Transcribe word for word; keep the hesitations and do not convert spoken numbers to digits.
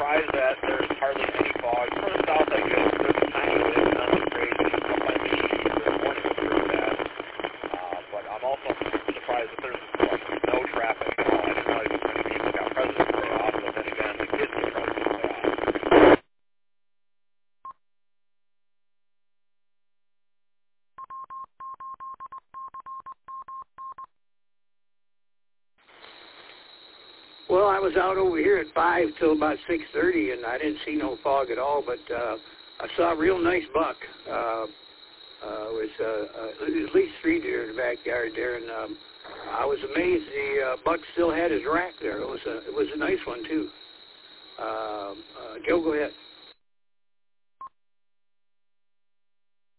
surprised that there's hardly any fog. Further south I go, there's a tiny bit, nothing crazy. Up by me, this morning was pretty bad. Uh, but I'm also surprised that there's like no traffic at all. I didn't realize it was going to be got President's Day off, but then again, we did get President's Day off. Well, I was out over here at five till about six thirty, and I didn't see no fog at all. But uh, I saw a real nice buck. Uh, uh, was uh, uh, at least three deer in the backyard there, and um, I was amazed the uh, buck still had his rack there. It was a it was a nice one too. Uh, uh, Joe, go ahead.